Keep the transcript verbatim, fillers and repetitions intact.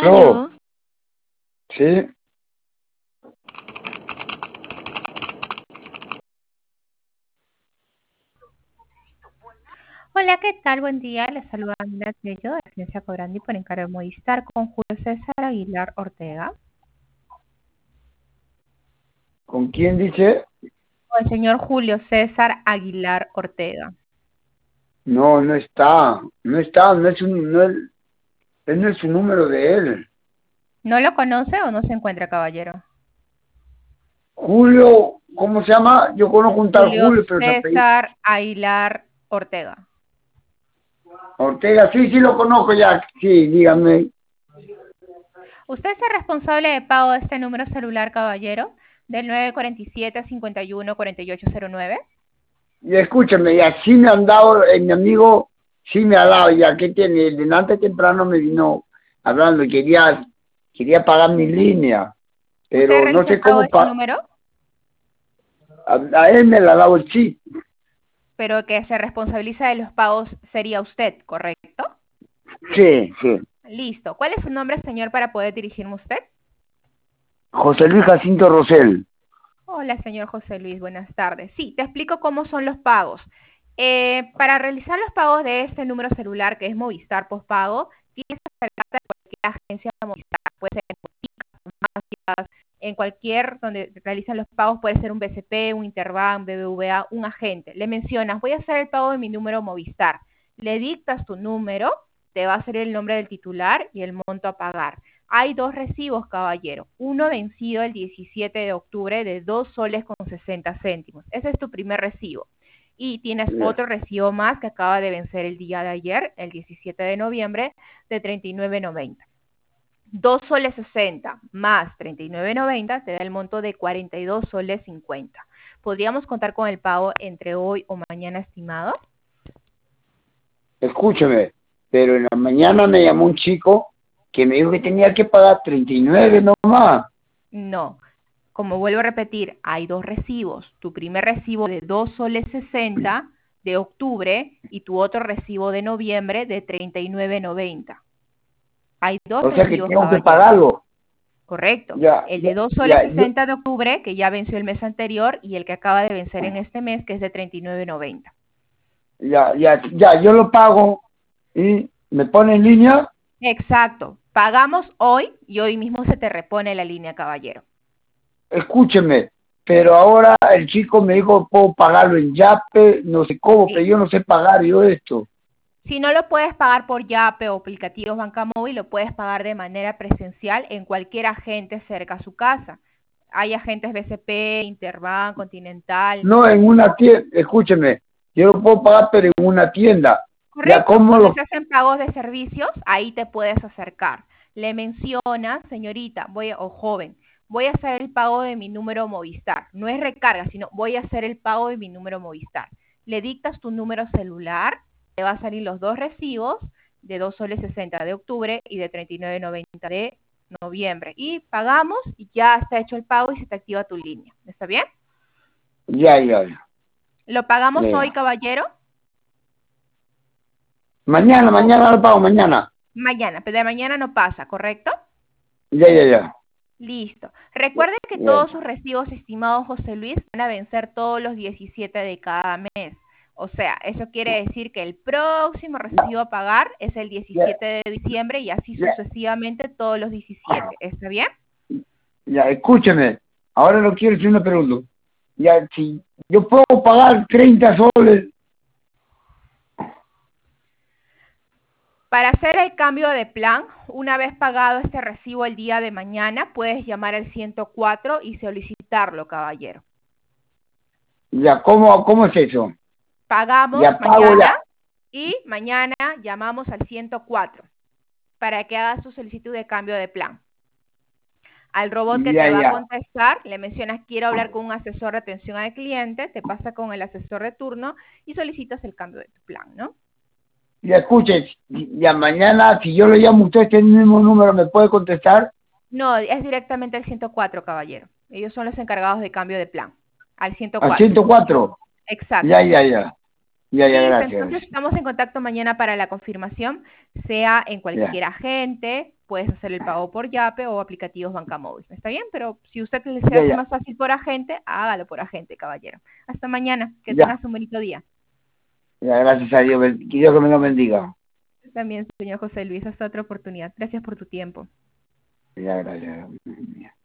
Aló, Aló. sí, Hola, ¿qué tal? Buen día. Les saluda Andrea Tello de Ciencia Cobrandi por encargo de Movistar con Julio César Aguilar Ortega. ¿con quién dice? O el señor Julio César Aguilar Ortega. No, no está, no está, no es un, no es, él no es un número de él. ¿No lo conoce o no se encuentra, caballero? Julio, ¿cómo se llama? Yo conozco un tal Julio Julio, pero se apellida César Aguilar Ortega. Ortega, sí, sí lo conozco ya, sí, dígame. ¿Usted es el responsable de pago de este número celular, caballero? Del nueve cuatro siete, cinco uno, cuatro ocho cero nueve. Y escúchame, ya sí me han dado, eh, mi amigo sí me ha dado, ya que tiene, de antes temprano me vino hablando, y quería, quería pagar mi línea, ¿Usted pero no realiza el sé pago cómo, de este pa número? a, a él me la ha dado el chip. Pero que se responsabiliza de los pagos sería usted, ¿correcto? Sí, sí. Listo. ¿Cuál es su nombre, señor, para poder dirigirme a usted? José Luis Jacinto Rosel. Hola, señor José Luis. Buenas tardes. Sí, te explico cómo son los pagos. Eh, para realizar los pagos de este número celular, que es Movistar Postpago, tienes que acercarte a cualquier agencia de Movistar. Puede ser en boticas, farmacias, en cualquier donde realizan los pagos, puede ser un B C P, un Interbank, B B V A, un agente. Le mencionas, voy a hacer el pago de mi número Movistar. Le dictas tu número, te va a salir el nombre del titular y el monto a pagar. Hay dos recibos, caballero. Uno vencido el diecisiete de octubre de dos soles con sesenta céntimos. Ese es tu primer recibo. Y tienes Ya. otro recibo más que acaba de vencer el día de ayer, el diecisiete de noviembre, de treinta y nueve noventa. dos soles sesenta más treinta y nueve noventa te da el monto de cuarenta y dos soles cincuenta. ¿Podríamos contar con el pago entre hoy o mañana, estimado? Escúchame, pero en la mañana me llamó un chico que me dijo que tenía que pagar treinta y nueve nomás. No. Como vuelvo a repetir, hay dos recibos. Tu primer recibo de dos soles sesenta de octubre y tu otro recibo de noviembre de treinta y nueve noventa. Hay dos O sea que recibos, tengo que caballero. pagarlo. Correcto. Ya, El ya, de dos soles ya, yo, sesenta de octubre, que ya venció el mes anterior, y el que acaba de vencer en este mes, que es de treinta y nueve noventa. ya, ya, ya, yo lo pago y me pone en línea. Exacto. Pagamos hoy y hoy mismo se te repone la línea, caballero. Escúcheme, pero ahora el chico me dijo puedo pagarlo en Yape, no sé cómo, pero Sí. yo no sé pagar yo esto. Si no lo puedes pagar por Yape o aplicativos Banca Móvil, lo puedes pagar de manera presencial en cualquier agente cerca a su casa. Hay agentes B C P, Interbank, Continental. No en una tienda, escúcheme, yo lo puedo pagar pero en una tienda. Ya Correcto, cómo donde lo, se hacen pagos de servicios, ahí te puedes acercar. Le mencionas, señorita, voy a- o joven, voy a hacer el pago de mi número Movistar. No es recarga, sino voy a hacer el pago de mi número Movistar. Le dictas tu número celular, te va a salir los dos recibos de dos soles sesenta de octubre y de treinta y nueve noventa de noviembre. Y pagamos y ya está hecho el pago y se te activa tu línea. ¿Está bien? ya, ya, ya, ¿Lo pagamos hoy, ya. caballero? Mañana, mañana lo pago, mañana. Mañana, pero de mañana no pasa, ¿correcto? Ya, ya, ya. Listo. Ya, Recuerde que ya. todos sus recibos, estimado José Luis, van a vencer todos los diecisiete de cada mes. O sea, eso quiere decir que el próximo recibo a pagar es el Ya, diecisiete de diciembre y así ya, sucesivamente todos los diecisiete. ¿Está bien? ya, escúcheme. Ahora lo quiero hacer una pregunta. Ya, si yo puedo pagar treinta soles, Para hacer el cambio de plan, una vez pagado este recibo el día de mañana, puedes llamar al ciento cuatro y solicitarlo, caballero. ya, ¿cómo, cómo es eso? Pagamos Ya pago mañana ya. y mañana llamamos al ciento cuatro para que haga su solicitud de cambio de plan. Al robot que Ya, te va a ya. contestar, le mencionas quiero hablar con un asesor de atención al cliente, te pasa con el asesor de turno y solicitas el cambio de tu plan, ¿no? Ya escuche, ya mañana, si yo le llamo a usted este mismo número, ¿me puede contestar? No, es directamente al ciento cuatro, caballero. Ellos son los encargados de cambio de plan. Al ciento Al cuatro. ciento cuatro. Ya, Exacto. ya, ya. Ya, ya, Listo, gracias. entonces Gracias. estamos en contacto mañana para la confirmación, sea en Ya, cualquier agente, puedes hacer el pago por Yape o aplicativos Banca Móvil, ¿está bien? Pero si usted le se ya, hace ya. más fácil por agente, hágalo por agente, caballero. Hasta mañana, que Ya, tengas un bonito día. ya, gracias a Dios. Que Dios que me lo bendiga. También, señor José Luis, hasta otra oportunidad. Gracias por tu tiempo. Ya, gracias.